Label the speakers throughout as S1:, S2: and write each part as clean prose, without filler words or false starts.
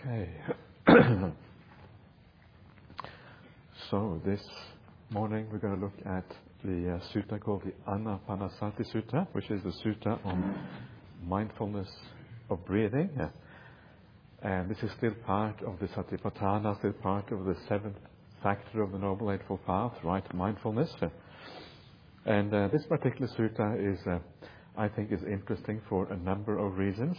S1: Okay. So this morning we're going to look at the sutta called the Anapanasati Sutta, which is the sutta on mindfulness of breathing. And this is still part of the Satipatthana, still part of the seventh factor of the Noble Eightfold Path, right mindfulness. And this particular sutta is, I think, is interesting for a number of reasons.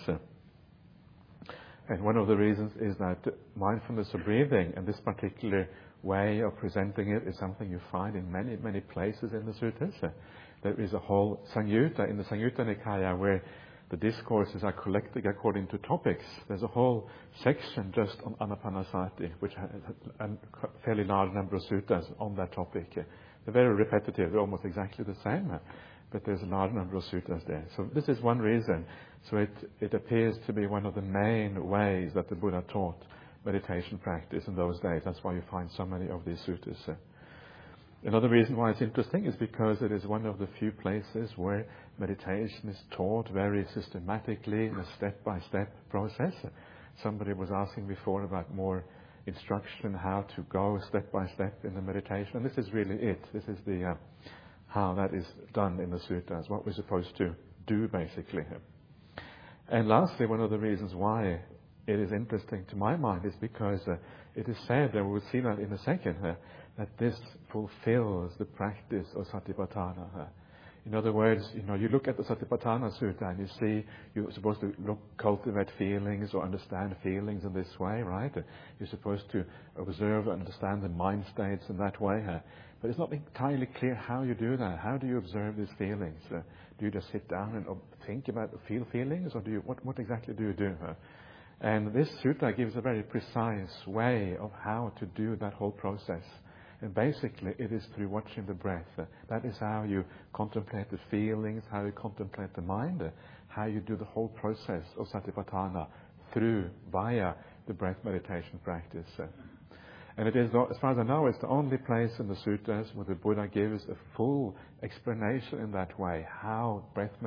S1: And one of the reasons is that mindfulness of breathing and this particular way of presenting it is something you find in many, many places in the suttas. There is a whole Samyutta in the Samyutta Nikaya where the discourses are collected according to topics. There's a whole section just on Anapanasati, which has a fairly large number of suttas on that topic. They're very repetitive, they're almost exactly the same, but there's a large number of suttas there. So this is one reason. So it appears to be one of the main ways that the Buddha taught meditation practice in those days. That's why you find so many of these suttas. Another reason why it's interesting is because it is one of the few places where meditation is taught very systematically in a step-by-step process. Somebody was asking before about more instruction, how to go step-by-step in the meditation. And this is really it. This is the how that is done in the suttas, what we're supposed to do basically. And lastly, one of the reasons why it is interesting to my mind is because it is said, and we will see that in a second, that this fulfills the practice of Satipatthana. In other words, you look at the Satipatthana Sutta and you see you're supposed to cultivate feelings or understand feelings in this way, right? You're supposed to observe and understand the mind states in that way. But it's not entirely clear how you do that. How do you observe these feelings? Do you just sit down and think about feel feelings, or what exactly do you do? And this sutta gives a very precise way of how to do that whole process. And basically, it is through watching the breath. That is how you contemplate the feelings, how you contemplate the mind, how you do the whole process of Satipatthana via the breath meditation practice. And it is, as far as I know, it's the only place in the suttas where the Buddha gives a full explanation in that way, how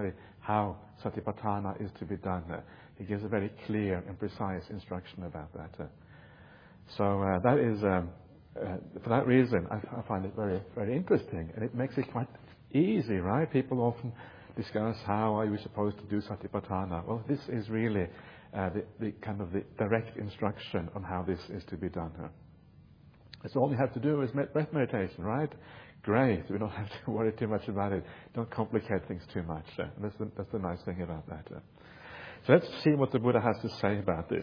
S1: Satipatthana is to be done. He gives a very clear and precise instruction about that. So that is, for that reason, I find it very, very interesting, and it makes it quite easy, right? People often discuss how are you supposed to do Satipatthana. Well, this is really the kind of the direct instruction on how this is to be done. So all you have to do is breath meditation, right? Great. We don't have to worry too much about it. Don't complicate things too much. And that's the nice thing about that. So let's see what the Buddha has to say about this.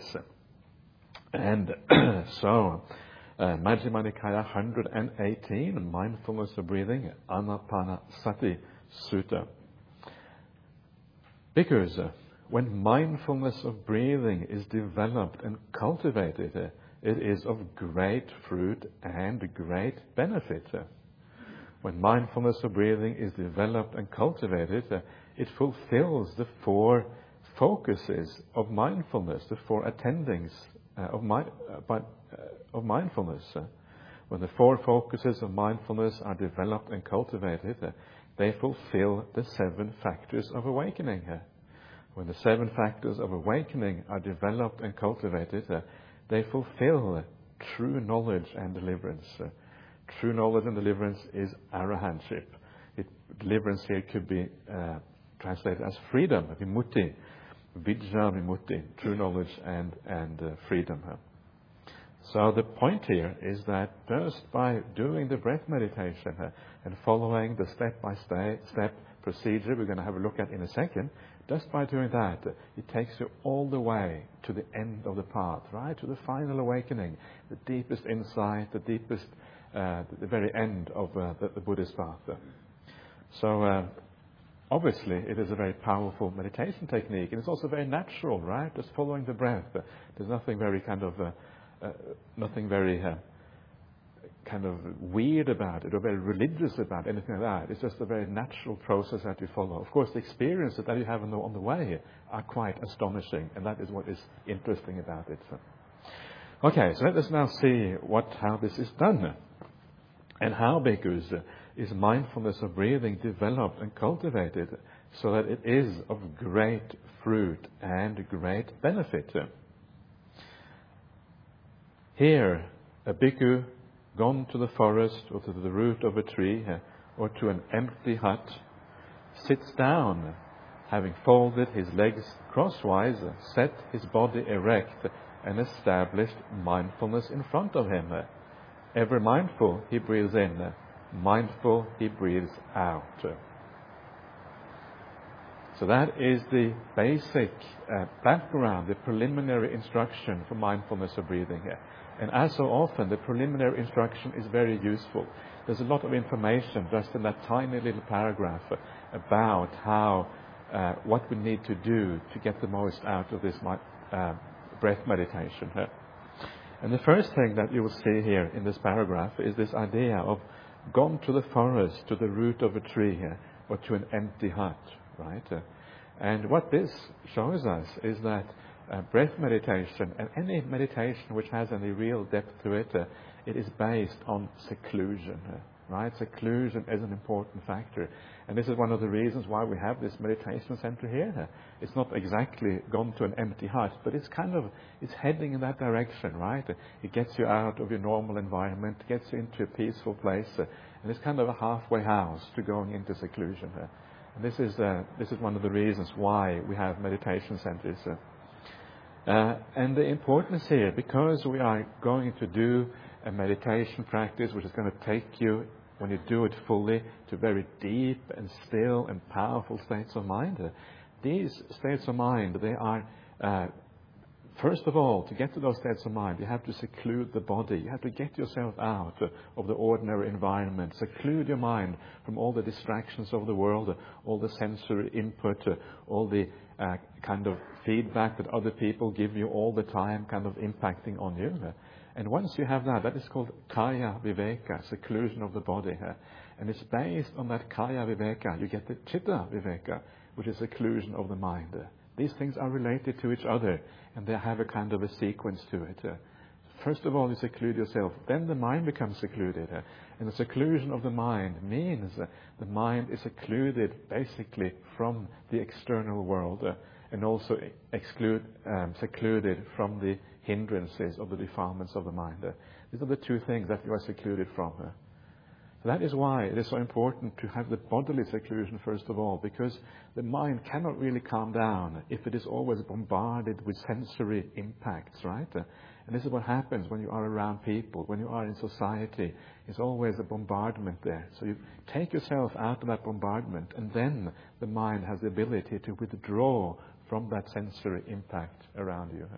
S1: And so, Majjhima Nikaya 118, Mindfulness of Breathing, Anapanasati Sutta. Because when mindfulness of breathing is developed and cultivated, it is of great fruit and great benefit. When mindfulness of breathing is developed and cultivated, it fulfills the four focuses of mindfulness, the four attendings of mindfulness. When the four focuses of mindfulness are developed and cultivated, they fulfill the seven factors of awakening. When the seven factors of awakening are developed and cultivated, they fulfill true knowledge and deliverance. True knowledge and deliverance is arahantship. Deliverance here could be translated as freedom, vimutti, vidya vimutti, true knowledge and freedom. So the point here is that just by doing the breath meditation and following the step-by-step procedure we're going to have a look at in a second, just by doing that, it takes you all the way to the end of the path, right? To the final awakening, the deepest insight, the very end of the Buddhist path. So obviously it is a very powerful meditation technique, and it's also very natural, right? Just following the breath. There's nothing very kind of weird about it or very religious about anything like that. It's just a very natural process that you follow. Of course, the experiences that you have on the way are quite astonishing, and that is what is interesting about it. Okay, so let us now see how this is done. And how, bhikkhus, is mindfulness of breathing developed and cultivated so that it is of great fruit and great benefit. Here, a bhikkhu gone to the forest or to the root of a tree or to an empty hut sits down, having folded his legs crosswise, set his body erect, and established mindfulness in front of him. Ever mindful, he breathes in. Mindful, he breathes out. So that is the basic background, the preliminary instruction for mindfulness of breathing here. And as so often, the preliminary instruction is very useful. There's a lot of information just in that tiny little paragraph about how, what we need to do to get the most out of this breath meditation. And the first thing that you will see here in this paragraph is this idea of gone to the forest, to the root of a tree or to an empty hut, right? And what this shows us is that breath meditation and any meditation which has any real depth to it, it is based on seclusion, right? Seclusion is an important factor. And this is one of the reasons why we have this meditation center here. It's not exactly gone to an empty hut, but it's heading in that direction, right? It gets you out of your normal environment, gets you into a peaceful place, and it's kind of a halfway house to going into seclusion. And this is one of the reasons why we have meditation centers. And the importance here, because we are going to do a meditation practice which is going to take you, when you do it fully, to very deep and still and powerful states of mind. These states of mind, they are, first of all, to get to those states of mind, you have to seclude the body. You have to get yourself out of the ordinary environment. Seclude your mind from all the distractions of the world, all the sensory input, all the kind of feedback that other people give you all the time, kind of impacting on you. And once you have that is called kaya viveka, seclusion of the body. And it's based on that kaya viveka, you get the chitta viveka, which is seclusion of the mind. These things are related to each other, and they have a kind of a sequence to it. First of all, you seclude yourself, then the mind becomes secluded. And the seclusion of the mind means the mind is secluded basically from the external world, and also secluded from the hindrances of the defilements of the mind. These are the two things that you are secluded from. That is why it is so important to have the bodily seclusion first of all, because the mind cannot really calm down if it is always bombarded with sensory impacts, right? And this is what happens when you are around people, when you are in society. It's always a bombardment there. So you take yourself out of that bombardment, and then the mind has the ability to withdraw from that sensory impact around you.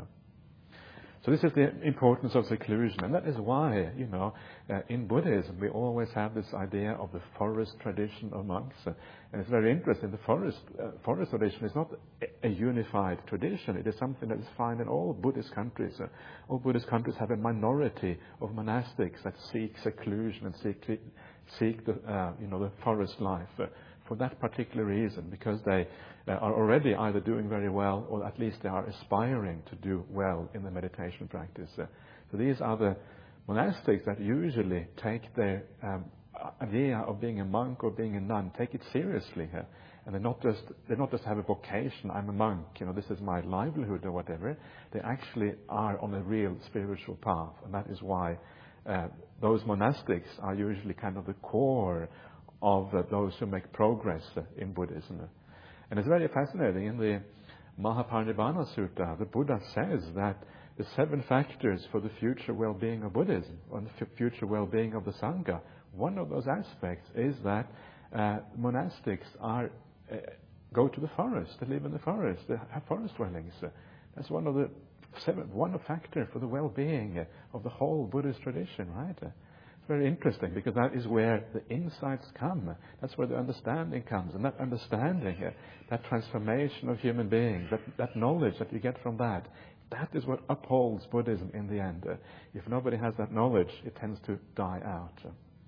S1: So this is the importance of seclusion, and that is why, in Buddhism we always have this idea of the forest tradition of monks. And it's very interesting. The forest tradition is not a unified tradition. It is something that is found in all Buddhist countries. All Buddhist countries have a minority of monastics that seek seclusion and seek the forest life for that particular reason, because they are already either doing very well, or at least they are aspiring to do well in the meditation practice. So these are the monastics that usually take their idea of being a monk or being a nun, take it seriously here. And they not just have a vocation, I'm a monk, this is my livelihood or whatever. They actually are on a real spiritual path, and that is why those monastics are usually kind of the core of those who make progress in Buddhism. And it's very fascinating. In the Mahaparinibbana Sutta, the Buddha says that the 7 factors for the future well-being of Buddhism, or the future well-being of the Sangha, one of those aspects is that monastics go to the forest, they live in the forest, they have forest dwellings. That's one of the 7, one factor for the well-being of the whole Buddhist tradition, right? Very interesting, because that is where the insights come. That's where the understanding comes. And that understanding, that transformation of human beings, that knowledge that you get from that is what upholds Buddhism in the end. If nobody has that knowledge, it tends to die out.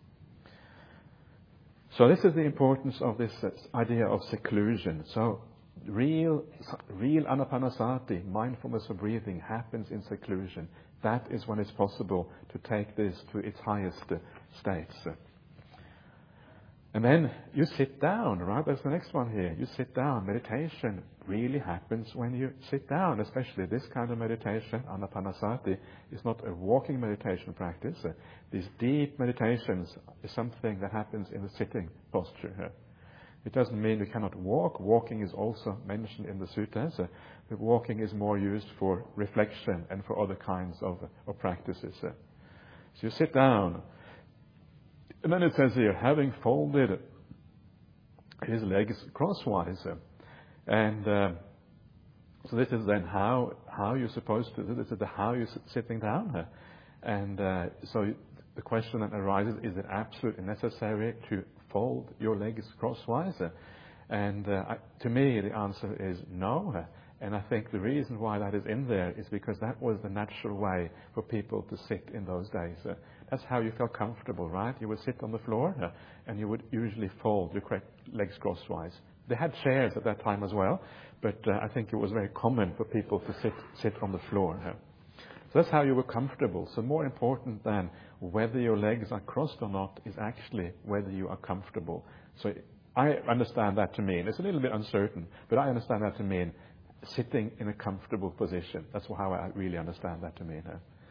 S1: So this is the importance of this idea of seclusion. So real anapanasati, mindfulness of breathing, happens in seclusion. That is when it's possible to take this to its highest states. And then you sit down, right? That's the next one here. You sit down. Meditation really happens when you sit down, especially this kind of meditation, Anapanasati, is not a walking meditation practice. These deep meditations is something that happens in the sitting posture. It doesn't mean you cannot walk. Walking is also mentioned in the suttas. But walking is more used for reflection and for other kinds of practices. So you sit down. And then it says here, having folded his legs crosswise. And so this is then how you're supposed to do this. Is how you're sitting down. And so the question that arises, is it absolutely necessary to fold your legs crosswise? And to me, the answer is no. And I think the reason why that is in there is because that was the natural way for people to sit in those days. That's how you felt comfortable, right? You would sit on the floor and you would usually fold your legs crosswise. They had chairs at that time as well, but I think it was very common for people to sit on the floor. So that's how you were comfortable. So more important than whether your legs are crossed or not is actually whether you are comfortable. So I understand that to mean, it's a little bit uncertain, but I understand that to mean sitting in a comfortable position. That's how I really understand that to mean.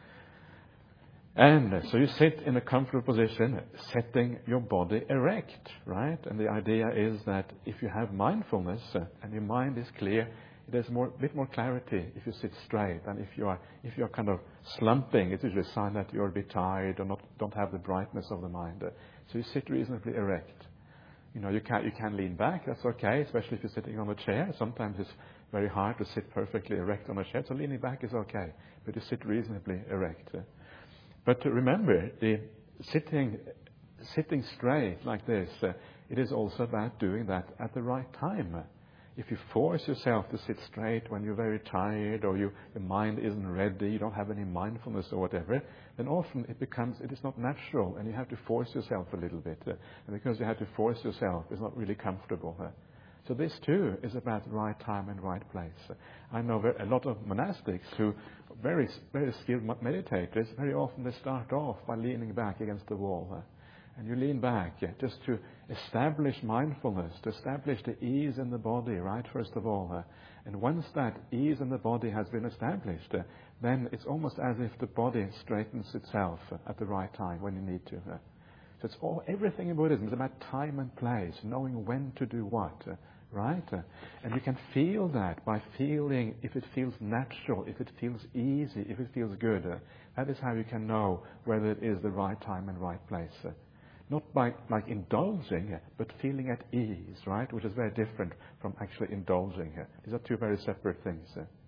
S1: And so you sit in a comfortable position, setting your body erect, right? And the idea is that if you have mindfulness and your mind is clear, there's a bit more clarity if you sit straight. And if you're kind of slumping, it's usually a sign that you're a bit tired or don't have the brightness of the mind. So you sit reasonably erect. You can lean back. That's okay, especially if you're sitting on a chair. Sometimes it's very hard to sit perfectly erect on a chair. So leaning back is okay, but you sit reasonably erect. But remember, the sitting straight like this, it is also about doing that at the right time. If you force yourself to sit straight when you're very tired or your mind isn't ready, you don't have any mindfulness or whatever, then often it is not natural and you have to force yourself a little bit. And because you have to force yourself, it's not really comfortable. So this too is about the right time and right place. I know a lot of monastics who are very, very skilled meditators, very often they start off by leaning back against the wall. And you lean back just to establish mindfulness, to establish the ease in the body, right, first of all. And once that ease in the body has been established, then it's almost as if the body straightens itself at the right time when you need to. So it's everything in Buddhism is about time and place, knowing when to do what, right? And you can feel that by feeling if it feels natural, if it feels easy, if it feels good. That is how you can know whether it is the right time and right place. Not by indulging, but feeling at ease, right? Which is very different from actually indulging. These are two very separate things.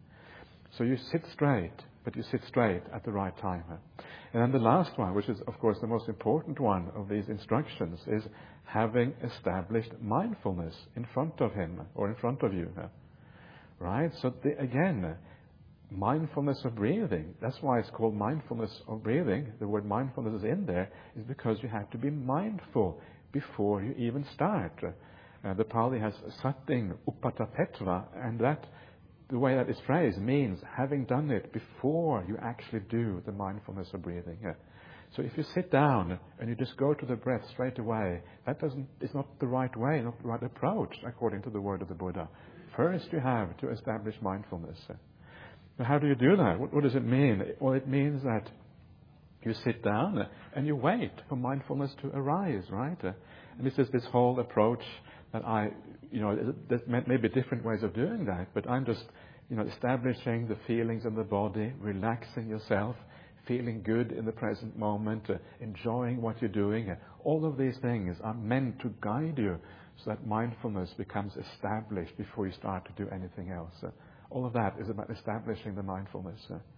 S1: So you sit straight, but you sit straight at the right time. And then the last one, which is of course the most important one of these instructions, is having established mindfulness in front of him or in front of you. Right? So again, mindfulness of breathing. That's why it's called mindfulness of breathing. The word mindfulness is in there, is because you have to be mindful before you even start. The Pali has satting upatapetva, and that the way that is phrased means having done it before you actually do the mindfulness of breathing. So if you sit down and you just go to the breath straight away, is not the right way, not the right approach according to the word of the Buddha. First you have to establish mindfulness. Now how do you do that? What does it mean? Well, it means that you sit down and you wait for mindfulness to arise, right? And this is this whole approach that there's maybe different ways of doing that, but I'm just, establishing the feelings in the body, relaxing yourself, feeling good in the present moment, enjoying what you're doing. All of these things are meant to guide you so that mindfulness becomes established before you start to do anything else. All of that is about establishing the mindfulness.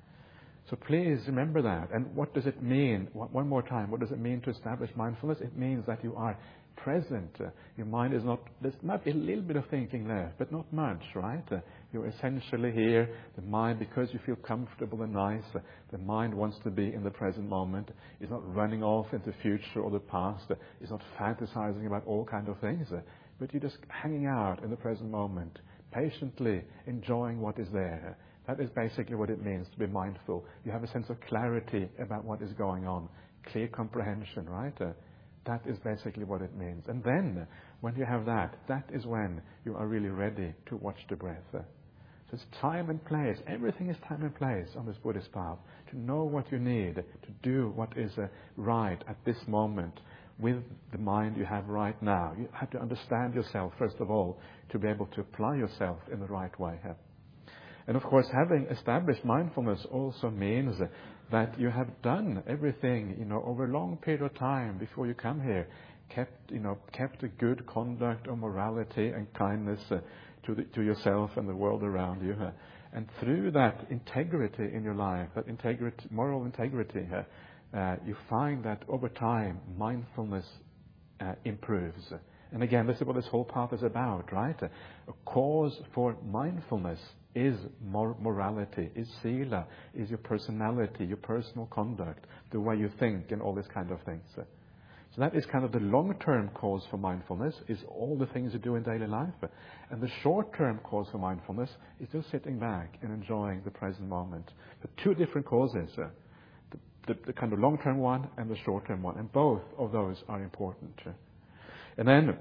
S1: So please remember that. And what does it mean? One more time, what does it mean to establish mindfulness? It means that you are present. Your mind is not, there's might be a little bit of thinking left, but not much, right? You're essentially here. The mind, because you feel comfortable and nice, the mind wants to be in the present moment. It's not running off into the future or the past. It's not fantasizing about all kinds of things, but you're just hanging out in the present moment, patiently enjoying what is there. That is basically what it means to be mindful. You have a sense of clarity about what is going on, clear comprehension, right? That is basically what it means. And then, when you have that, that is when you are really ready to watch the breath. So it's time and place. Everything is time and place on this Buddhist path. To know what you need, to do what is right at this moment with the mind you have right now. You have to understand yourself, first of all, to be able to apply yourself in the right way. And of course, having established mindfulness also means that you have done everything, over a long period of time before you come here, kept a good conduct of morality and kindness to yourself and the world around you. And through that integrity in your life, that integrity, moral integrity, you find that over time, mindfulness improves. And again, this is what this whole path is about, right? A cause for mindfulness is morality, is sila, is your personality, your personal conduct, the way you think, and all these kind of things. So that is kind of the long-term cause for mindfulness, is all the things you do in daily life. And the short-term cause for mindfulness is just sitting back and enjoying the present moment. The two different causes, the kind of long-term one and the short-term one. And both of those are important. And then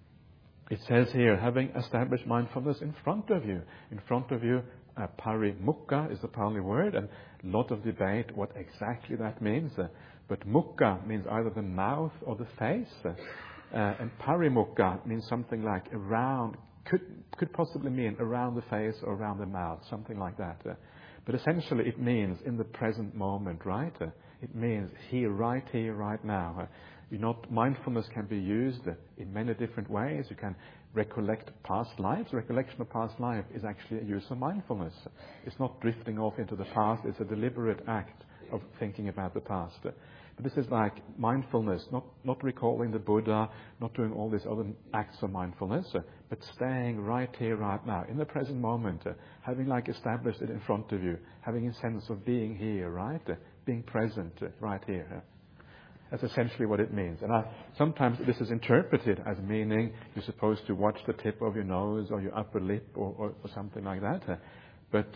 S1: it says here, having established mindfulness in front of you. In front of you, parimukha is the Pali word, and a lot of debate what exactly that means. But mukha means either the mouth or the face. And parimukha means something like around, could possibly mean around the face or around the mouth, something like that. But essentially it means in the present moment, right? It means here, right now. Mindfulness can be used in many different ways. You can recollect past lives. Recollection of past life is actually a use of mindfulness. It's not drifting off into the past. It's a deliberate act of thinking about the past. But this is like mindfulness, not recalling the Buddha, not doing all these other acts of mindfulness, but staying right here, right now, in the present moment, having like established it in front of you, having a sense of being here, right? Being present right here. That's essentially what it means. And sometimes this is interpreted as meaning you're supposed to watch the tip of your nose or your upper lip or something like that. But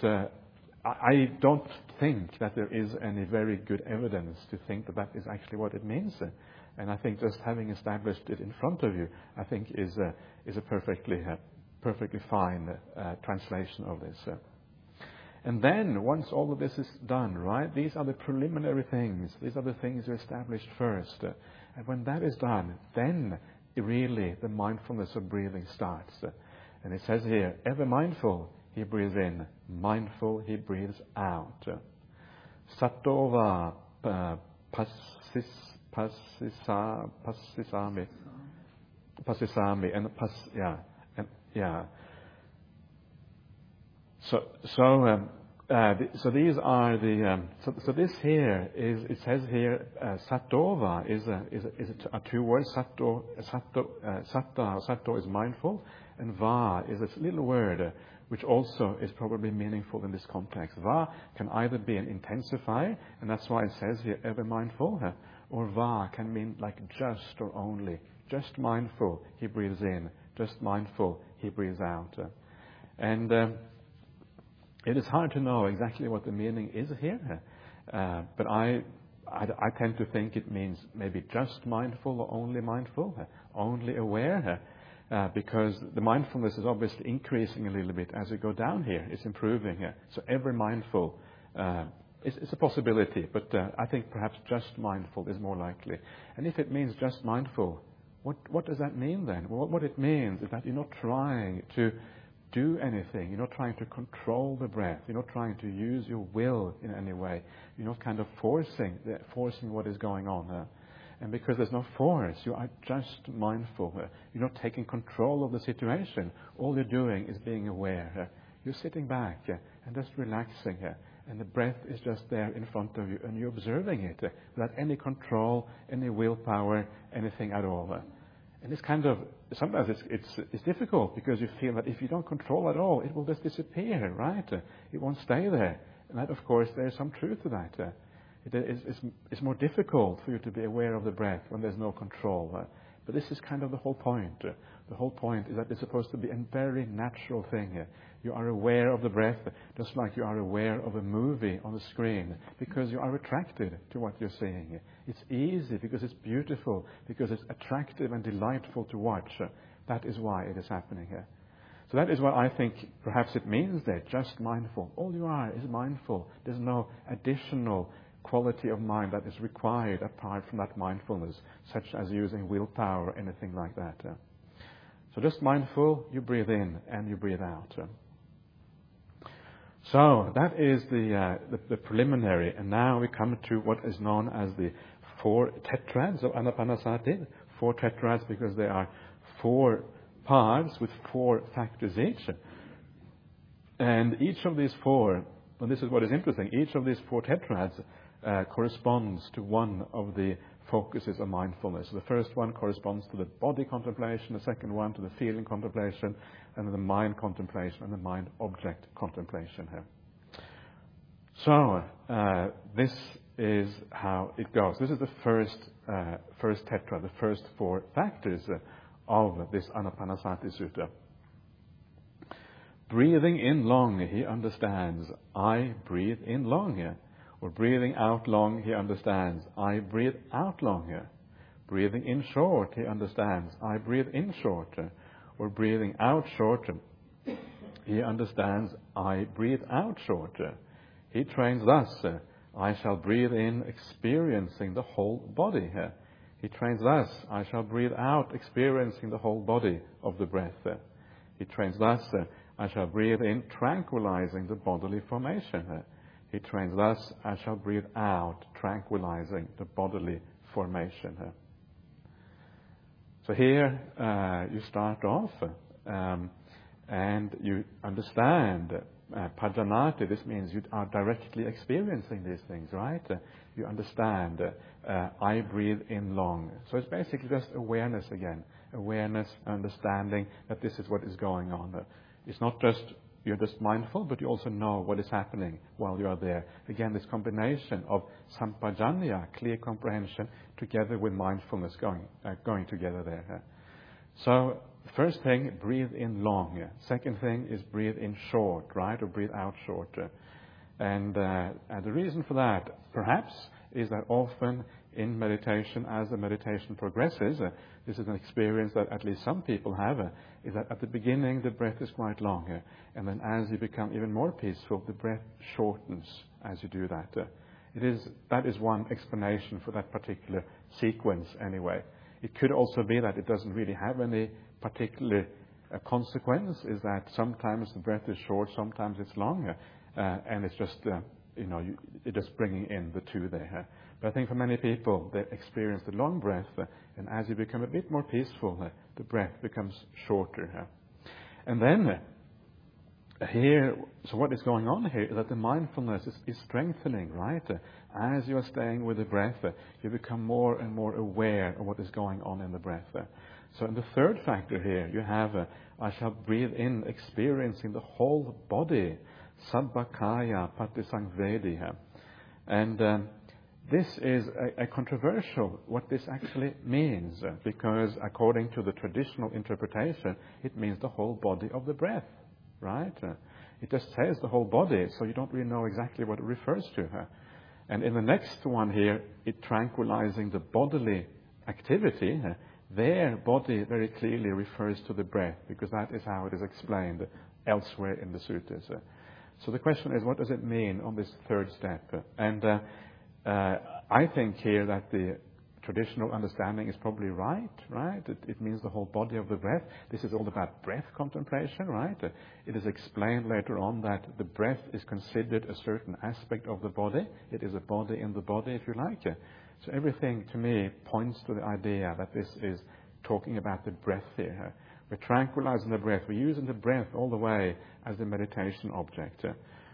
S1: I don't think that there is any very good evidence to think that is actually what it means. And I think just having established it in front of you, I think is a perfectly fine translation of this. And then, once all of this is done, right, these are the preliminary things. These are the things you established first. And when that is done, then really the mindfulness of breathing starts. And it says here, ever mindful, he breathes in. Mindful, he breathes out. Sattva passisami. So these are the. So this here is. It says here, sattva are two words. Sattva is mindful, and va is this little word which also is probably meaningful in this context. Va can either be an intensifier, and that's why it says here ever mindful, or va can mean like just or only. Just mindful, he breathes in. Just mindful, he breathes out. And it is hard to know exactly what the meaning is here, but I tend to think it means maybe just mindful or only aware, because the mindfulness is obviously increasing a little bit as we go down here. It's improving here. So ever mindful is a possibility, but I think perhaps just mindful is more likely. And if it means just mindful, what does that mean then? Well, what it means is that you're not trying to do anything. You're not trying to control the breath. You're not trying to use your will in any way. You're not kind of forcing what is going on. And because there's no force, you are just mindful. You're not taking control of the situation. All you're doing is being aware. You're sitting back and just relaxing. And the breath is just there in front of you, and you're observing it without any control, any willpower, anything at all. And it's kind of, sometimes it's difficult because you feel that if you don't control at all, it will just disappear, right? It won't stay there. And that, of course, there's some truth to that. It's more difficult for you to be aware of the breath when there's no control. But this is kind of the whole point. The whole point is that it's supposed to be a very natural thing. You are aware of the breath just like you are aware of a movie on the screen because you are attracted to what you're seeing. It's easy because it's beautiful, because it's attractive and delightful to watch. That is why it is happening here. So that is what I think perhaps it means there, just mindful. All you are is mindful. There's no additional quality of mind that is required apart from that mindfulness, such as using willpower or anything like that. So just mindful, you breathe in and you breathe out. So that is the preliminary, and now we come to what is known as the 4 tetrads of Anapanasati. 4 tetrads because there are 4 parts with 4 factors each. And each of these 4, and this is what is interesting, each of these 4 tetrads corresponds to one of the focuses of mindfulness. So the first one corresponds to the body contemplation, the second one to the feeling contemplation, and then the mind contemplation and the mind object contemplation here. So this is how it goes. This is the first tetrad, the first 4 factors of this Anapanasati Sutta. Breathing in long, he understands, I breathe in long here. Or breathing out long, he understands, I breathe out long here. Breathing in short, he understands, I breathe in short. Or breathing out short, he understands, I breathe out short. He trains thus, I shall breathe in experiencing the whole body here. He trains thus, I shall breathe out experiencing the whole body of the breath. He trains thus, I shall breathe in tranquilizing the bodily formation. He trains thus, I shall breathe out tranquilizing the bodily formation. So here you start off and you understand Pajanati. This means you are directly experiencing these things, right? You understand I breathe in long. So it's basically just awareness again. Awareness, understanding that this is what is going on. It's not just you're just mindful, but you also know what is happening while you are there. Again, this combination of sampajanya, clear comprehension, together with mindfulness going together there. So, first thing, breathe in long. Second thing is breathe in short, right? Or breathe out short. And the reason for that, perhaps, is that often in meditation, as the meditation progresses, this is an experience that at least some people have, is that at the beginning the breath is quite long, and then as you become even more peaceful, the breath shortens as you do that. That is one explanation for that particular sequence anyway. It could also be that it doesn't really have any particular consequence, is that sometimes the breath is short, sometimes it's long, and it's just, you're just bringing in the two there. But I think for many people, they experience the long breath, and as you become a bit more peaceful, the breath becomes shorter. And then, here, so what is going on here is that the mindfulness is strengthening, right? As you are staying with the breath, you become more and more aware of what is going on in the breath. So in the third factor here, you have, I shall breathe in, experiencing the whole body, sabbakaya patisangvedi. And this is a controversial, what this actually means, because according to the traditional interpretation, it means the whole body of the breath, right? It just says the whole body, so you don't really know exactly what it refers to. And in the next one here, it tranquilizing the bodily activity, their body very clearly refers to the breath, because that is how it is explained elsewhere in the suttas. So the question is, what does it mean on this third step? And I think here that the traditional understanding is probably right? It means the whole body of the breath. This is all about breath contemplation, right? It is explained later on that the breath is considered a certain aspect of the body. It is a body in the body, if you like. So everything, to me, points to the idea that this is talking about the breath here. We're tranquilizing the breath. We're using the breath all the way as the meditation object.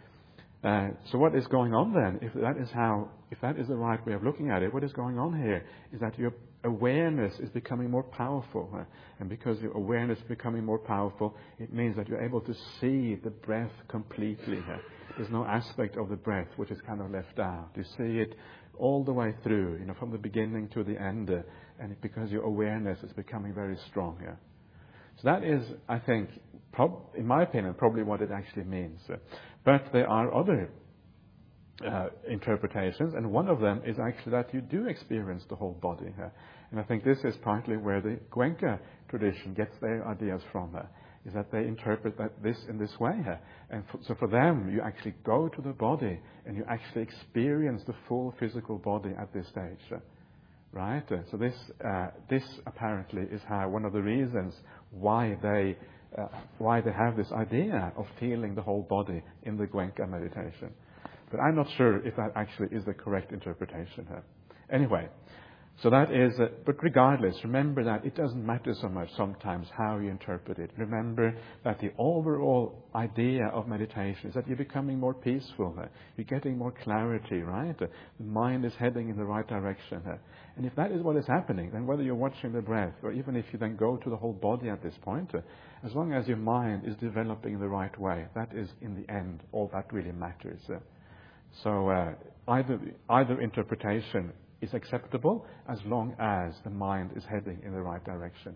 S1: So what is going on then? If that is the right way of looking at it, what is going on here is that you're awareness is becoming more powerful. And because your awareness is becoming more powerful, it means that you're able to see the breath completely. There's no aspect of the breath which is kind of left out. You see it all the way through, from the beginning to the end. And because your awareness is becoming very strong. So that is, I think, in my opinion, probably what it actually means. But there are other interpretations, and one of them is actually that you do experience the whole body. And I think this is partly where the Goenka tradition gets their ideas from, is that they interpret this in this way. And so for them, you actually go to the body and you actually experience the full physical body at this stage. Right? So this apparently is how one of the reasons why they have this idea of feeling the whole body in the Goenka meditation. But I'm not sure if that actually is the correct interpretation here. Anyway, so that is, but regardless, remember that it doesn't matter so much sometimes how you interpret it. Remember that the overall idea of meditation is that you're becoming more peaceful. You're getting more clarity, right? The mind is heading in the right direction. And if that is what is happening, then whether you're watching the breath, or even if you then go to the whole body at this point, as long as your mind is developing in the right way, that is, in the end, all that really matters. So either interpretation is acceptable as long as the mind is heading in the right direction.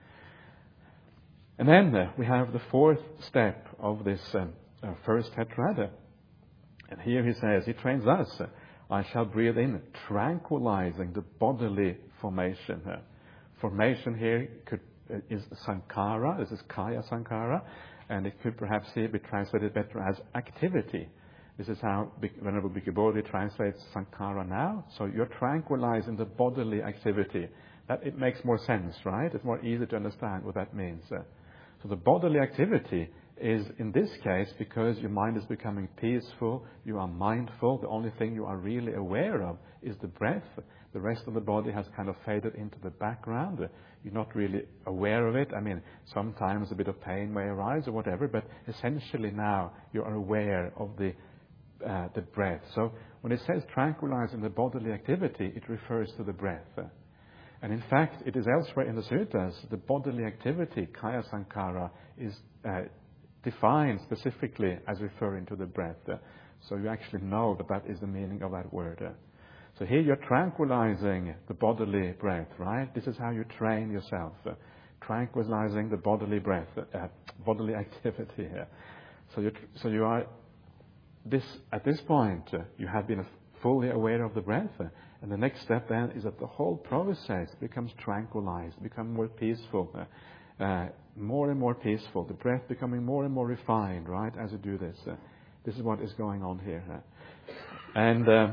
S1: And then we have the fourth step of this first tetrad. And here he says, he trains us, I shall breathe in, tranquilizing the bodily formation. Formation here is sankhara, this is kaya sankhara, and it could perhaps here be translated better as activity. This is how Venerable Bhikkhu Bodhi translates sankhara now. So you're tranquilizing the bodily activity. That it makes more sense, right? It's more easy to understand what that means. So the bodily activity is, in this case, because your mind is becoming peaceful, you are mindful, the only thing you are really aware of is the breath. The rest of the body has kind of faded into the background. You're not really aware of it. I mean, sometimes a bit of pain may arise or whatever, but essentially now you are aware of the breath. So when it says tranquilizing the bodily activity, it refers to the breath. And in fact, it is elsewhere in the suttas, the bodily activity, kaya sankhara, is defined specifically as referring to the breath. So you actually know that is the meaning of that word. So here you're tranquilizing the bodily breath, right? This is how you train yourself, tranquilizing the bodily breath, bodily activity here. So you are at this point, you have been fully aware of the breath, and the next step then is that the whole process becomes tranquilized, become more peaceful, more and more peaceful. The breath becoming more and more refined, right? As you do this, this is what is going on here, and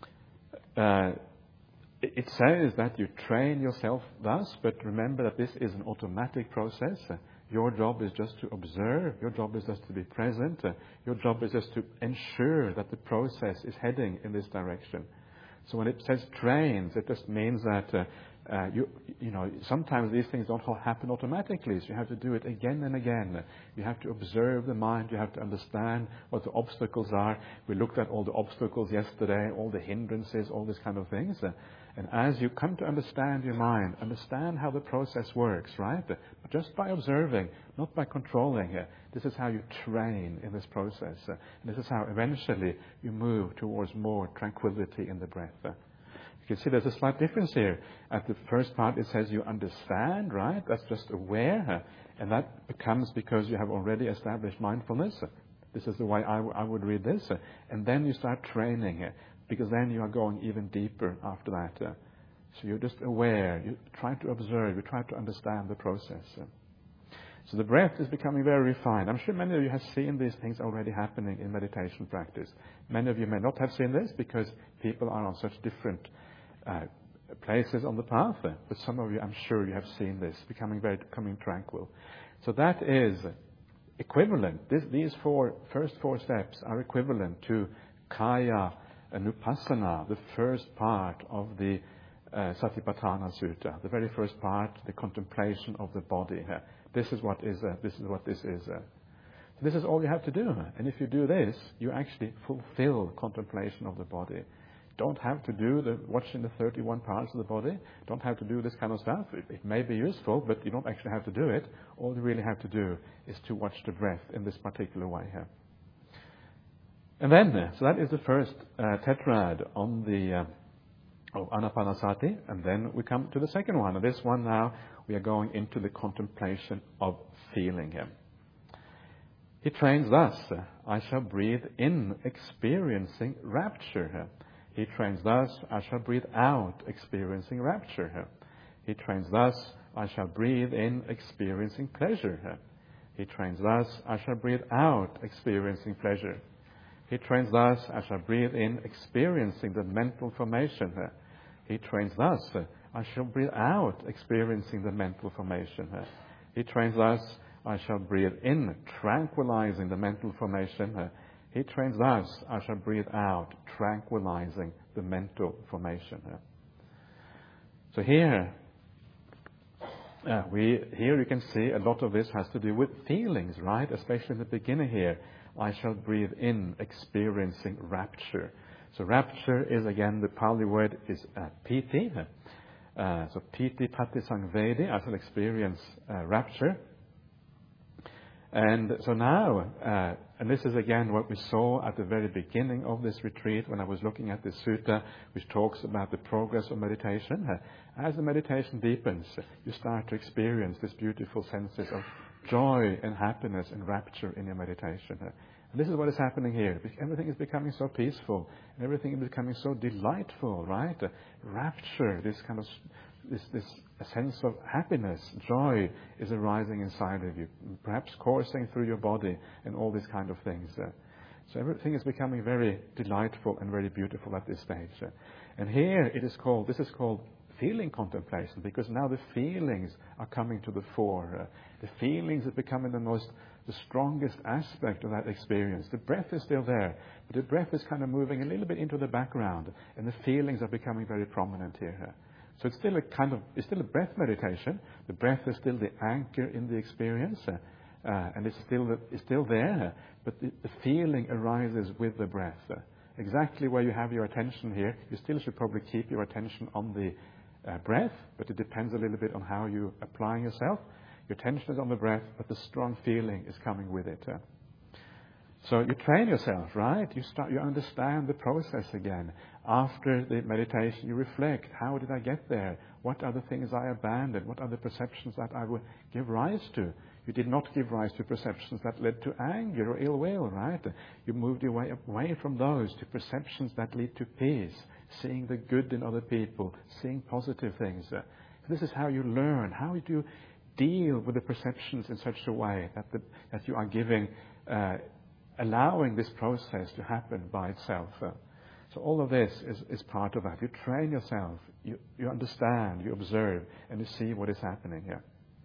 S1: it says that you train yourself thus, but remember that this is an automatic process. Your job is just to observe. Your job is just to be present. Your job is just to ensure that the process is heading in this direction. So when it says trains, it just means that sometimes these things don't happen automatically. So you have to do it again and again. You have to observe the mind. You have to understand what the obstacles are. We looked at all the obstacles yesterday, all the hindrances, all these kind of things. And as you come to understand your mind, understand how the process works, right? But just by observing, not by controlling. This is how you train in this process. And this is how eventually you move towards more tranquility in the breath. You can see there's a slight difference here. At the first part it says you understand, right? That's just aware. And that becomes because you have already established mindfulness. This is the way I would read this. And then you start training, because then you are going even deeper after that. So you're just aware, you try to observe, you try to understand the process. So the breath is becoming very refined. I'm sure many of you have seen these things already happening in meditation practice. Many of you may not have seen this because people are on such different places on the path. But some of you, I'm sure you have seen this, becoming tranquil. So that is equivalent. These first four steps are equivalent to kaya anupassana, the first part of the Satipatthana Sutta, the very first part, the contemplation of the body. This is what this is. This is all you have to do. And if you do this, you actually fulfill contemplation of the body. don't have to do watching the 31 parts of the body, don't have to do this kind of stuff. It may be useful, but you don't actually have to do it. All you really have to do is to watch the breath in this particular way here. And then, so that is the first tetrad on the of Anapanasati, and then we come to the second one. And this one now, we are going into the contemplation of feeling here. He trains thus, I shall breathe in, experiencing rapture here. He trains thus, I shall breathe out, experiencing rapture here. He trains thus, I shall breathe in, experiencing pleasure here. He trains thus, I shall breathe out, experiencing pleasure. He trains thus, I shall breathe in, experiencing the mental formation here. He trains thus, I shall breathe out, experiencing the mental formation here. He trains thus, I shall breathe in, tranquilizing the mental formation here. He trains thus, I shall breathe out, tranquilizing the mental formation here. So here you can see a lot of this has to do with feelings, right? Especially in the beginning here. I shall breathe in, experiencing rapture. So rapture is, again, the Pali word is piti. So piti pati sangvedi, I shall experience rapture. And so now, and this is again what we saw at the very beginning of this retreat when I was looking at this sutta, which talks about the progress of meditation. As the meditation deepens, you start to experience these beautiful senses of joy and happiness and rapture in your meditation. And this is what is happening here. Everything is becoming so peaceful, and everything is becoming so delightful, right? Rapture, this kind of this sense of happiness, joy is arising inside of you, perhaps coursing through your body and all these kind of things. So everything is becoming very delightful and very beautiful at this stage. And here this is called feeling contemplation, because now the feelings are coming to the fore. The feelings are becoming the strongest aspect of that experience. The breath is still there, but the breath is kind of moving a little bit into the background, and the feelings are becoming very prominent here. So it's still a breath meditation. The breath is still the anchor in the experience, and it's still there, but the feeling arises with the breath. Exactly where you have your attention here, you still should probably keep your attention on the breath, but it depends a little bit on how you're applying yourself. Your attention is on the breath, but the strong feeling is coming with it. So you train yourself, right? You understand the process again. After the meditation, you reflect, how did I get there? What are the things I abandoned? What are the perceptions that I would give rise to? You did not give rise to perceptions that led to anger or ill will, right? You moved your way away from those to perceptions that lead to peace, seeing the good in other people, seeing positive things. This is how you learn. How do you deal with the perceptions in such a way that you are giving, allowing this process to happen by itself. So all of this is part of that. You train yourself, you understand, you observe, and you see what is happening here.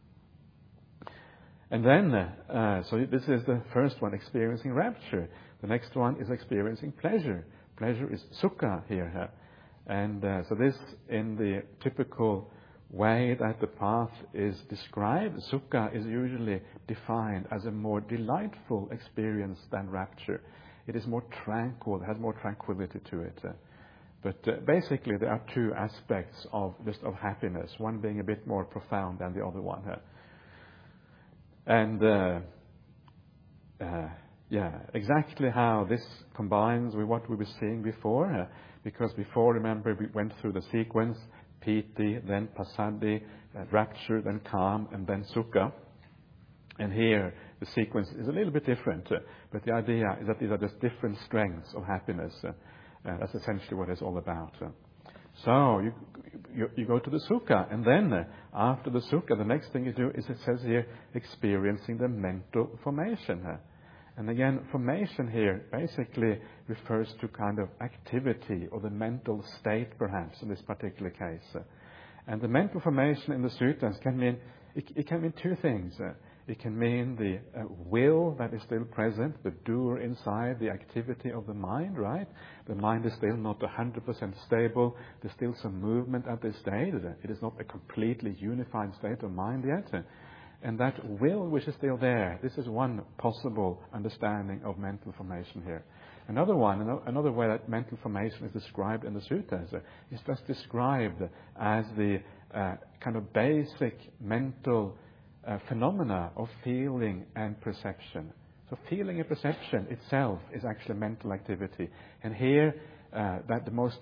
S1: And then, so this is the first one, experiencing rapture. The next one is experiencing pleasure. Pleasure is sukha here. And so this, in the typical way that the path is described, sukha is usually defined as a more delightful experience than rapture. It is more tranquil, it has more tranquility to it. But basically there are two aspects of happiness, one being a bit more profound than the other one. And exactly how this combines with what we were seeing before, because before, remember, we went through the sequence, piti, then passaddhi, rapture, then calm, and then sukha. And here, the sequence is a little bit different, but the idea is that these are just different strengths of happiness. That's essentially what it's all about. So, you go to the sukha, and then, after the sukha, the next thing you do is, it says here, experiencing the mental formation. And again, formation here basically refers to kind of activity or the mental state, perhaps, in this particular case. And the mental formation in the suttas can mean, it can mean two things. It can mean the will that is still present, the doer inside, the activity of the mind, right? The mind is still not 100% stable. There's still some movement at this stage. It is not a completely unified state of mind yet. and that will which is still there. This is one possible understanding of mental formation here. Another way that mental formation is described in the suttas is just described as the kind of basic mental phenomena of feeling and perception. So feeling and perception itself is actually mental activity. And here, that the most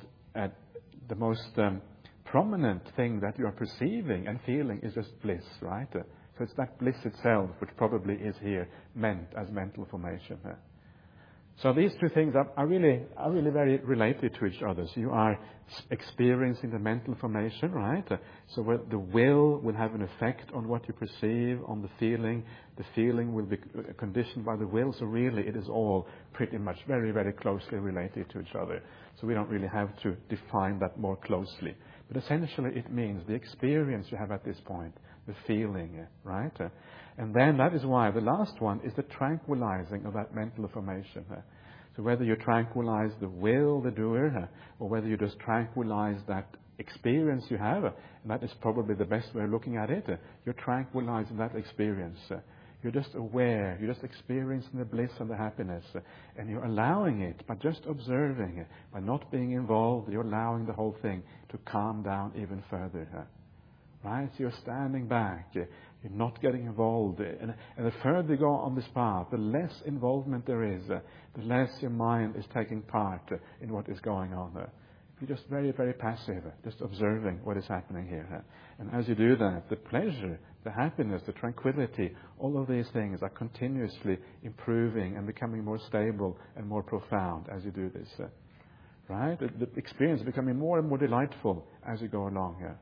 S1: prominent thing that you are perceiving and feeling is just bliss, right? So it's that bliss itself which probably is here meant as mental formation. So these two things are really very related to each other. So you are experiencing the mental formation, right? So the will have an effect on what you perceive, on the feeling. The feeling will be conditioned by the will. So really it is all pretty much very, very closely related to each other. So we don't really have to define that more closely. But essentially it means the experience you have at this point, the feeling, right? And then that is why the last one is the tranquilizing of that mental formation. So whether you tranquilize the will, the doer, or whether you just tranquilize that experience you have, and that is probably the best way of looking at it, you're tranquilizing that experience. You're just aware, you're just experiencing the bliss and the happiness, and you're allowing it by just observing it, by not being involved, you're allowing the whole thing to calm down even further. Right? So you're standing back, you're not getting involved. And the further you go on this path, the less involvement there is, the less your mind is taking part in what is going on. You're just very, very passive, just observing what is happening here. And as you do that, the pleasure, the happiness, the tranquility, all of these things are continuously improving and becoming more stable and more profound as you do this. Right? The experience is becoming more and more delightful as you go along here.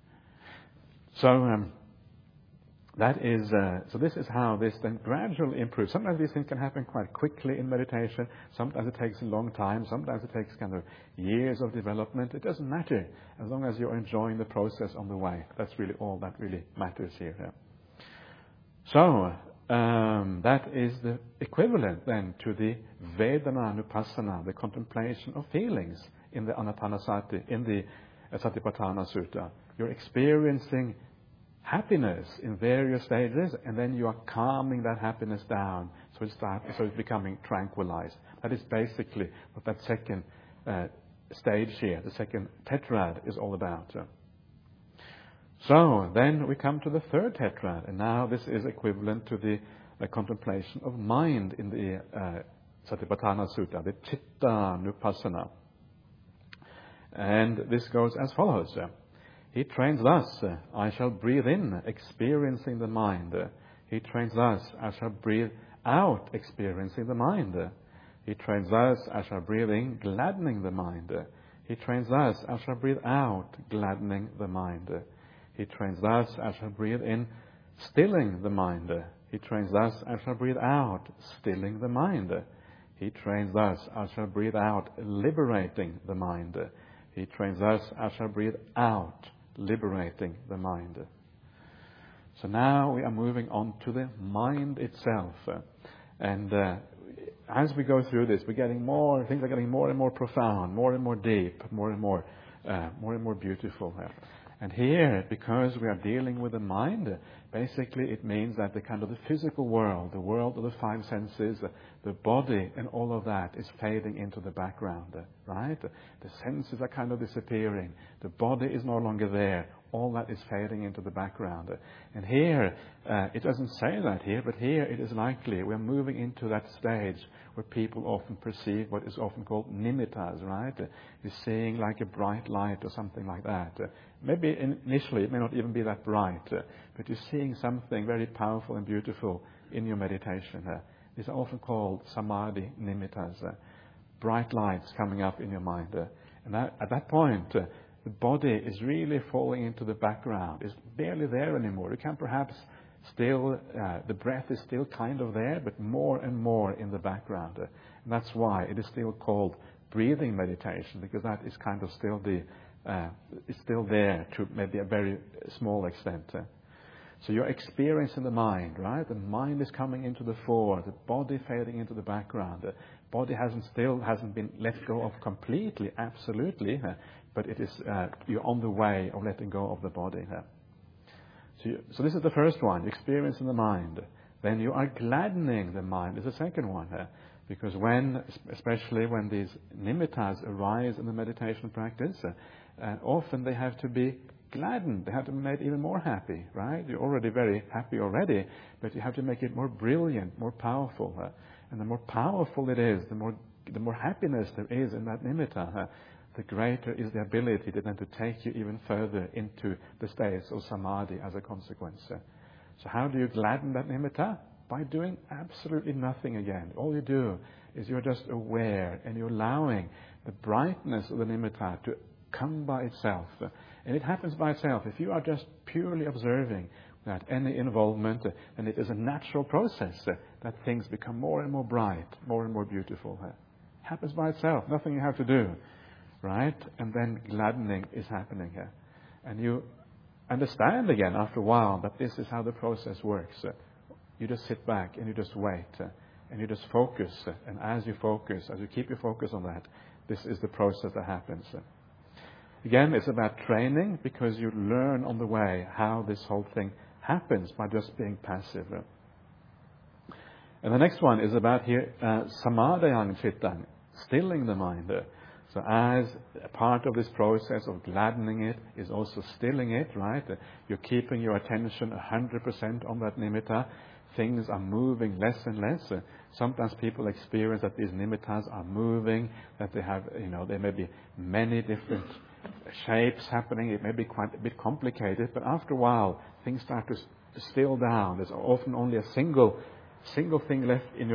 S1: So this is how this then gradually improves. Sometimes these things can happen quite quickly in meditation. Sometimes it takes a long time. Sometimes it takes kind of years of development. It doesn't matter as long as you're enjoying the process on the way. That's really all that really matters here. Yeah. So that is the equivalent then to the Vedana-nupassana, the contemplation of feelings in the Anapanasati, in the Satipatthana Sutta. You're experiencing happiness in various stages, and then you are calming that happiness down, so it's becoming tranquilized. That is basically what that second stage here, the second tetrad, is all about. So then we come to the third tetrad, and now this is equivalent to the contemplation of mind in the Satipatthana Sutta, the Chitta-nupassana. And this goes as follows. He trains thus, I shall breathe in, experiencing the mind. He trains thus, I shall breathe out, experiencing the mind. He trains thus, I shall breathe in, gladdening the mind. He trains thus, I shall breathe out, gladdening the mind. He trains thus, I shall breathe in, stilling the mind. He trains thus, I shall breathe out, stilling the mind. He trains thus, I shall breathe out, liberating the mind. He trains thus, I shall breathe out, liberating the mind. So now we are moving on to the mind itself. And as we go through this, things are getting more and more profound, more and more deep, more and more beautiful. And here, because we are dealing with the mind, basically it means that the kind of the physical world, the world of the five senses, the body and all of that is fading into the background, right? The senses are kind of disappearing. The body is no longer there. All that is fading into the background. And here, it doesn't say that here, but here it is likely we're moving into that stage where people often perceive what is often called nimittas, right? You're seeing like a bright light or something like that. Maybe initially it may not even be that bright, but you're seeing something very powerful and beautiful in your meditation. These are often called samadhi nimittas, bright lights coming up in your mind. And at that point, the body is really falling into the background. It's barely there anymore. You can perhaps still, the breath is still kind of there, but more and more in the background. And that's why it is still called breathing meditation, because that is kind of still it's still there to maybe a very small extent. So you're experiencing the mind, right? The mind is coming into the fore, the body fading into the background. The body hasn't been let go of completely, absolutely, but it is you're on the way of letting go of the body. So this is the first one, experience in the mind. Then you are gladdening the mind is the second one. Because especially when these nimittas arise in the meditation practice, often they have to be gladdened. They have to be made even more happy, right? You're already very happy already, but you have to make it more brilliant, more powerful. And the more powerful it is, the more happiness there is in that nimitta, the greater is the ability then to take you even further into the states of samadhi as a consequence. So how do you gladden that nimitta? By doing absolutely nothing again. All you do is you're just aware and you're allowing the brightness of the nimitta to come by itself. And it happens by itself. If you are just purely observing without any involvement, then it is a natural process that things become more and more bright, more and more beautiful. It happens by itself. Nothing you have to do. Right? And then gladdening is happening here. And you understand again after a while that this is how the process works. You just sit back and you just wait. And you just focus. And as you focus, as you keep your focus on that, this is the process that happens. Again, it's about training because you learn on the way how this whole thing happens by just being passive. And the next one is about here, samadhayang cittang, stilling the mind. So as a part of this process of gladdening it is also stilling it, right? You're keeping your attention 100% on that nimitta. Things are moving less and less. Sometimes people experience that these nimittas are moving, that they have, there may be many different shapes happening. It may be quite a bit complicated, but after a while, things start to still down. There's often only a single thing left in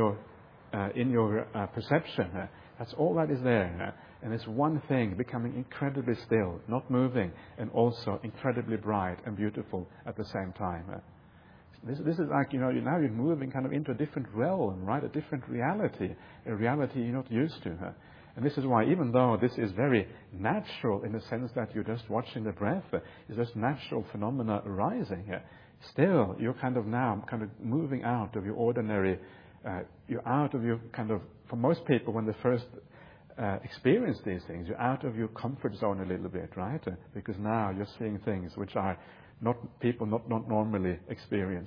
S1: your perception. That's all that is there. And it's one thing becoming incredibly still, not moving, and also incredibly bright and beautiful at the same time. This is like, now you're moving kind of into a different realm, right? A different reality, a reality you're not used to. And this is why, even though this is very natural in the sense that you're just watching the breath, it's just natural phenomena arising, still you're kind of moving out of your ordinary, you're out of your for most people when they first experience these things, you're out of your comfort zone a little bit, right? Because now you're seeing things which are people not normally experience.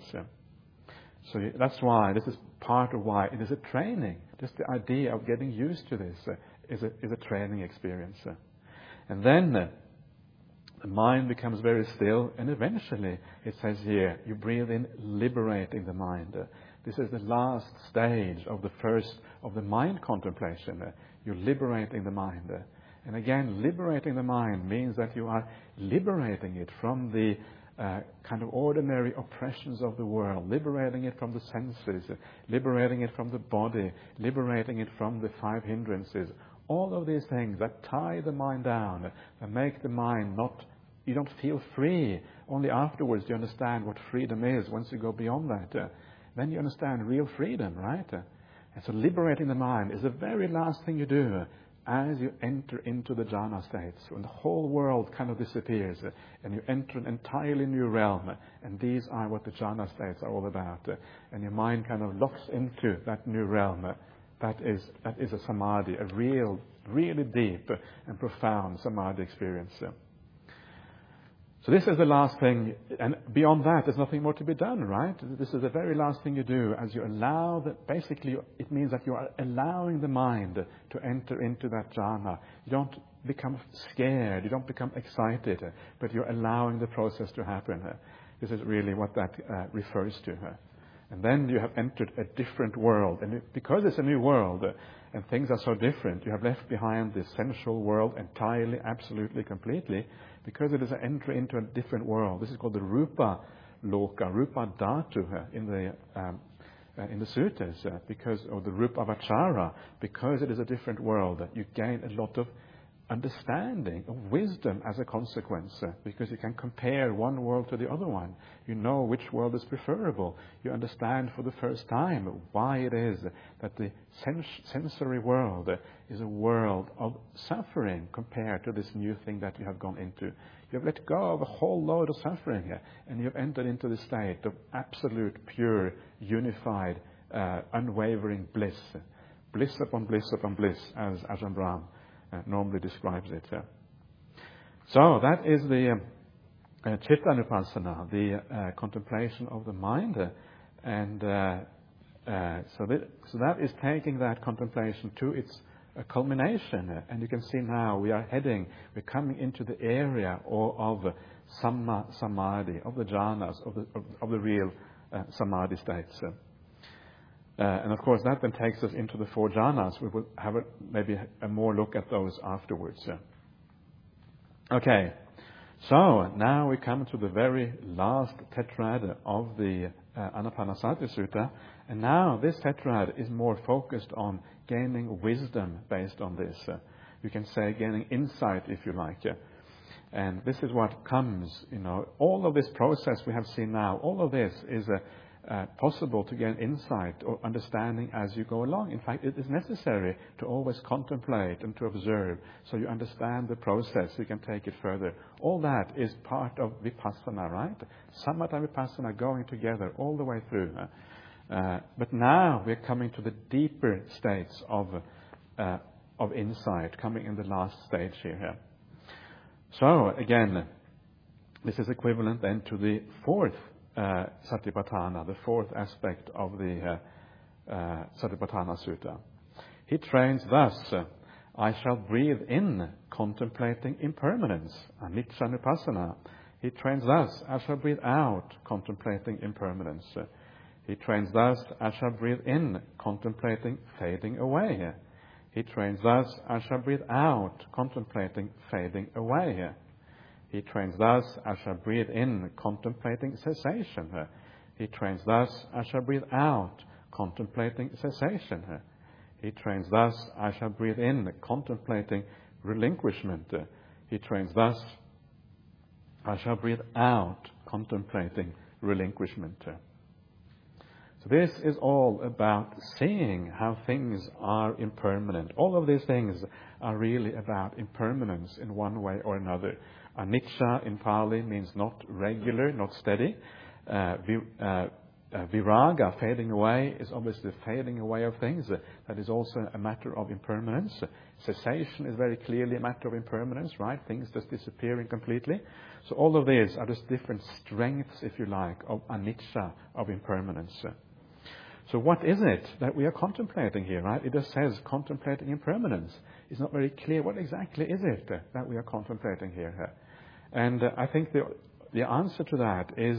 S1: So that's why, this is part of why it is a training. Just the idea of getting used to this is a training experience. And then the mind becomes very still, and eventually, it says here, you breathe in, liberating the mind. This is the last stage of the mind contemplation. You're liberating the mind. And again, liberating the mind means that you are liberating it from the kind of ordinary oppressions of the world, liberating it from the senses, liberating it from the body, liberating it from the 5 hindrances. All of these things that tie the mind down, that make the mind you don't feel free. Only afterwards do you understand what freedom is. Once you go beyond that, then you understand real freedom, right? And so liberating the mind is the very last thing you do as you enter into the jhana states, when the whole world kind of disappears and you enter an entirely new realm. And these are what the jhana states are all about. And your mind kind of locks into that new realm. That is a samadhi, a really deep and profound samadhi experience. So this is the last thing, and beyond that, there's nothing more to be done, right? This is the very last thing you do as you allow basically it means that you are allowing the mind to enter into that jhana. You don't become scared, you don't become excited, but you're allowing the process to happen. This is really what that refers to. And then you have entered a different world. And because it's a new world and things are so different, you have left behind the sensual world entirely, absolutely, completely, because it is an entry into a different world. This is called the Rupa Loka, Rupa Dhatu in the suttas, because of the Rupa Vachara, because it is a different world, you gain a lot of understanding, of wisdom as a consequence, because you can compare one world to the other one. You know which world is preferable. You understand for the first time why it is that the sensory world is a world of suffering compared to this new thing that you have gone into. You have let go of a whole load of suffering here, and you have entered into the state of absolute, pure, unified, unwavering bliss. Bliss upon bliss upon bliss, as Ajahn Brahm normally describes it. So that is Chittanupassana, the contemplation of the mind, and so that is taking that contemplation to its culmination. And you can see now we're coming into the area of Samma Samadhi, of the jhanas, of the real Samadhi states. And of course that then takes us into the 4 jhanas. We will have maybe a more look at those afterwards. Okay, so now we come to the very last tetrad of the Anapanasati Sutta, and now this tetrad is more focused on gaining wisdom based on this. You can say gaining insight, if you like. And this is what comes, all of this process we have seen now, all of this is possible to gain insight or understanding as you go along. In fact, it is necessary to always contemplate and to observe so you understand the process, you can take it further. All that is part of vipassana, right? Samatha and vipassana going together all the way through. But now we're coming to the deeper states of insight, coming in the last stage here. So again, this is equivalent then to the 4th Satipatthana, the 4th aspect of the Satipatthana Sutta. He trains thus, I shall breathe in, contemplating impermanence, anicca. He trains thus, I shall breathe out, contemplating impermanence. He trains thus, I shall breathe in, contemplating fading away. He trains thus, I shall breathe out, contemplating fading away. He trains thus, I shall breathe in, contemplating cessation. He trains thus, I shall breathe out, contemplating cessation. He trains thus, I shall breathe in, contemplating relinquishment. He trains thus, I shall breathe out, contemplating relinquishment. So this is all about seeing how things are impermanent. All of these things are really about impermanence in one way or another. Anicca in Pali means not regular, not steady. Viraga, fading away, is obviously the fading away of things. That is also a matter of impermanence. Cessation is very clearly a matter of impermanence, right? Things just disappearing completely. So all of these are just different strengths, if you like, of anicca, of impermanence. So what is it that we are contemplating here, right? It just says contemplating impermanence. It's not very clear what exactly is it that we are contemplating here. And I think the answer to that is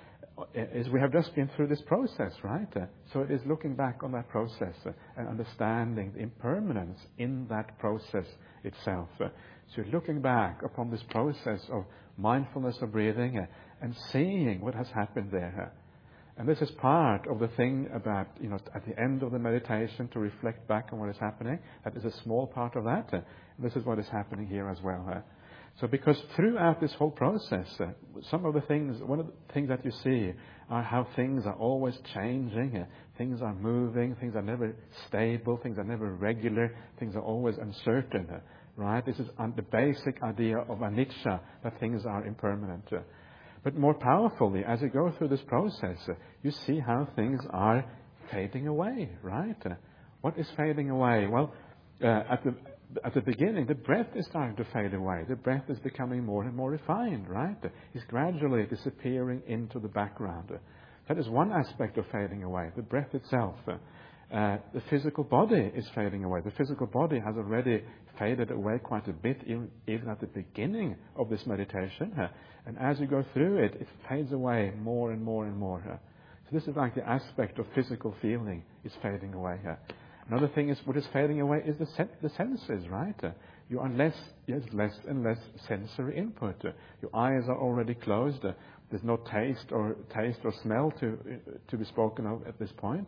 S1: we have just been through this process, right? So it is looking back on that process and understanding the impermanence in that process itself. So you're looking back upon this process of mindfulness of breathing and seeing what has happened there. And this is part of the thing about, at the end of the meditation to reflect back on what is happening. That is a small part of that. And this is what is happening here as well. So because throughout this whole process, one of the things that you see are how things are always changing. Things are moving. Things are never stable. Things are never regular. Things are always uncertain. Right? This is the basic idea of anicca, that things are impermanent. But more powerfully, as you go through this process, you see how things are fading away, right? What is fading away? Well, at the beginning, the breath is starting to fade away. The breath is becoming more and more refined, right? It's gradually disappearing into the background. That is one aspect of fading away, the breath itself. The physical body is fading away. The physical body has already faded away quite a bit, even at the beginning of this meditation. And as you go through it, it fades away more and more and more. So this is like the aspect of physical feeling is fading away. Another thing is what is fading away is the senses, right? You are less and less sensory input. Your eyes are already closed. There's no taste or smell to be spoken of at this point.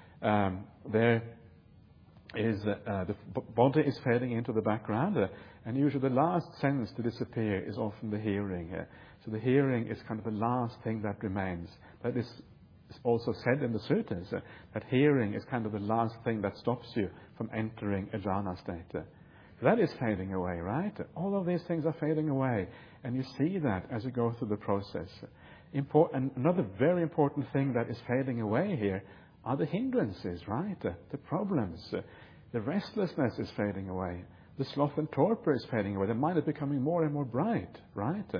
S1: There is the body is fading into the background, and usually the last sense to disappear is often the hearing. So the hearing is kind of the last thing that remains. That is also said in the suttas, that hearing is kind of the last thing that stops you from entering a jhana state. That is fading away, right? All of these things are fading away, and you see that as you go through the process. Another very important thing that is fading away here are the hindrances, right? The problems. The restlessness is fading away. The sloth and torpor is fading away. The mind is becoming more and more bright, right?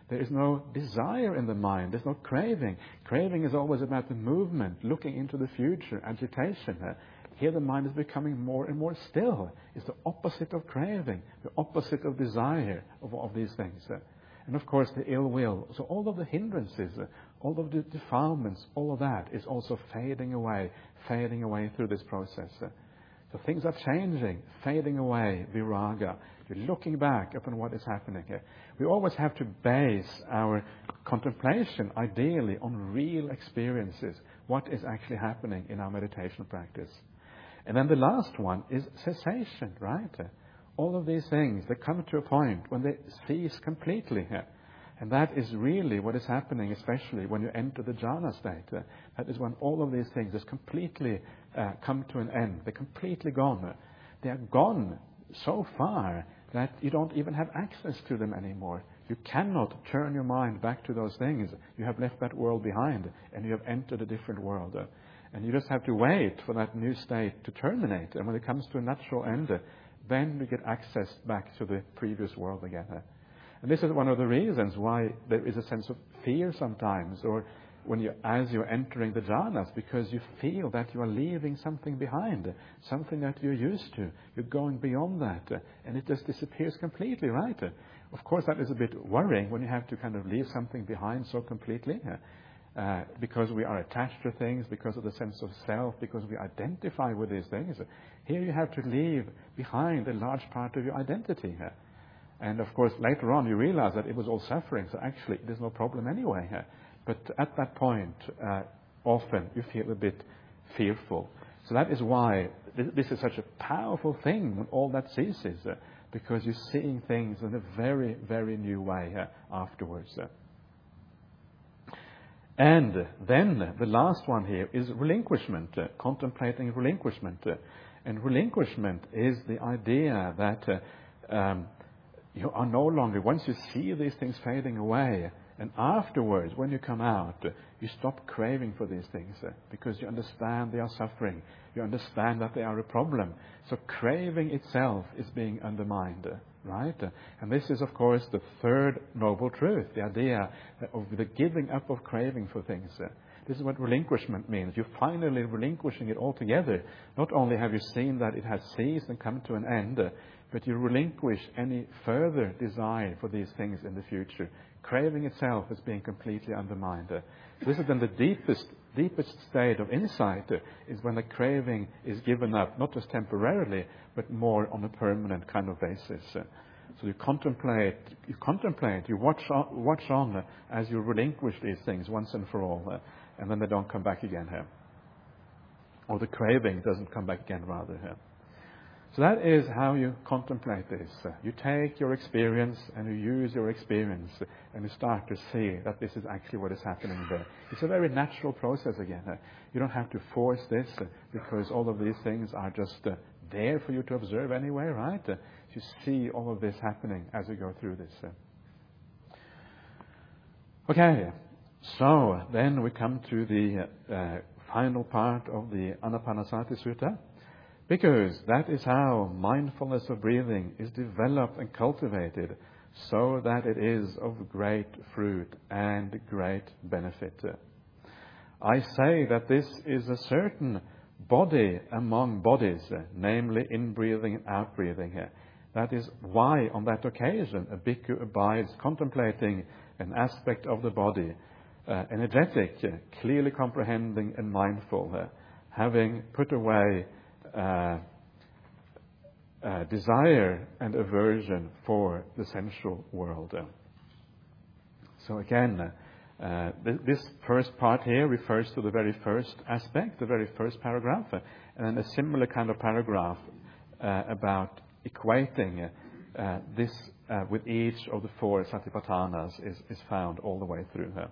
S1: There is no desire in the mind. There's no craving. Craving is always about the movement, looking into the future, agitation. Here the mind is becoming more and more still. It's the opposite of craving, the opposite of desire of these things. And of course the ill will. So all of the hindrances, all of the defilements, all of that is also fading away through this process. So things are changing, fading away, viraga. You're looking back upon what is happening here. We always have to base our contemplation, ideally, on real experiences, what is actually happening in our meditation practice. And then the last one is cessation, right? All of these things, they come to a point when they cease completely here. And that is really what is happening, especially when you enter the jhana state. That is when all of these things just completely come to an end. They're completely gone. They are gone so far that you don't even have access to them anymore. You cannot turn your mind back to those things. You have left that world behind and you have entered a different world. And you just have to wait for that new state to terminate. And when it comes to a natural end, then we get access back to the previous world again. And this is one of the reasons why there is a sense of fear sometimes, or as you're entering the jhanas, because you feel that you are leaving something behind, something that you're used to. You're going beyond that, and it just disappears completely, right? Of course, that is a bit worrying when you have to kind of leave something behind so completely, because we are attached to things, because of the sense of self, because we identify with these things. Here you have to leave behind a large part of your identity. And of course, later on you realize that it was all suffering, so actually there's no problem anyway. But at that point, often you feel a bit fearful. So that is why this is such a powerful thing when all that ceases, because you're seeing things in a very, very new way afterwards. And then the last one here is relinquishment, contemplating relinquishment. And relinquishment is the idea that you are no longer, once you see these things fading away, and afterwards, when you come out, you stop craving for these things because you understand they are suffering. You understand that they are a problem. So craving itself is being undermined, right? And this is, of course, the third noble truth, the idea of the giving up of craving for things. This is what relinquishment means. You're finally relinquishing it altogether. Not only have you seen that it has ceased and come to an end, but you relinquish any further desire for these things in the future. Craving itself is being completely undermined. This is then the deepest state of insight, is when the craving is given up, not just temporarily, but more on a permanent kind of basis. So you contemplate, you watch on as you relinquish these things once and for all, and then they don't come back again here. Or the craving doesn't come back again, rather, here. So that is how you contemplate this. You take your experience and you use your experience and you start to see that this is actually what is happening there. It's a very natural process again. You don't have to force this because all of these things are just there for you to observe anyway, right? You see all of this happening as you go through this. Okay, so then we come to the final part of the Anapanasati Sutta. Because that is how mindfulness of breathing is developed and cultivated so that it is of great fruit and great benefit. I say that this is a certain body among bodies, namely in-breathing and out-breathing here. That is why on that occasion a bhikkhu abides contemplating an aspect of the body, energetic, clearly comprehending and mindful, having put away desire and aversion for the sensual world. So again, this first part here refers to the very first aspect, the very first paragraph, and then a similar kind of paragraph about equating this with each of the four satipatthanas is found all the way through here.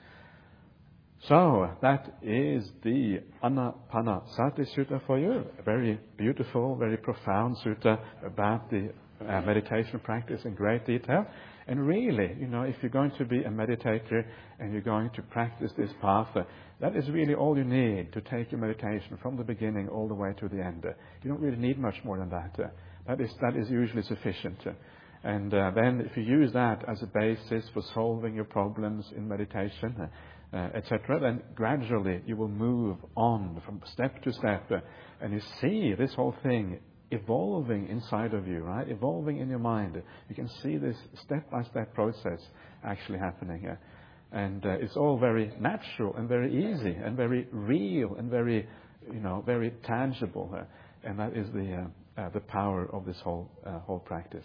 S1: So, that is the Anapanasati Sutta for you. A very beautiful, very profound sutta about the meditation practice in great detail. And really, if you're going to be a meditator and you're going to practice this path, that is really all you need to take your meditation from the beginning all the way to the end. You don't really need much more than that. That is usually sufficient. And then if you use that as a basis for solving your problems in meditation, etc., then gradually you will move on from step to step, and you see this whole thing evolving inside of you, right? Evolving in your mind. You can see this step-by-step process actually happening. And it's all very natural and very easy and very real and very, very tangible. And that is the power of this whole practice.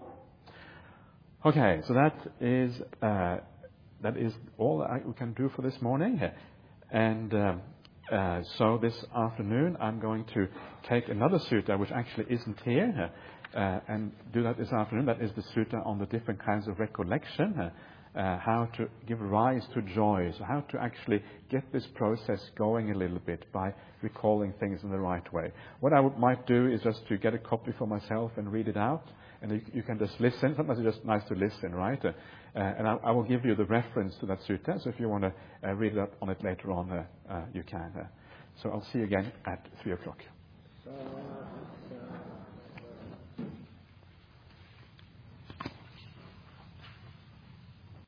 S1: Okay, so that is all we can do for this morning. And so this afternoon I'm going to take another sutta which actually isn't here and do that this afternoon. That is the sutta on the different kinds of recollection, how to give rise to joy, so how to actually get this process going a little bit by recalling things in the right way. What I might do is just to get a copy for myself and read it out, and you can just listen. Sometimes it's just nice to listen, right? And I will give you the reference to that sutta, so if you want to read up on it later on, you can. So I'll see you again at 3:00.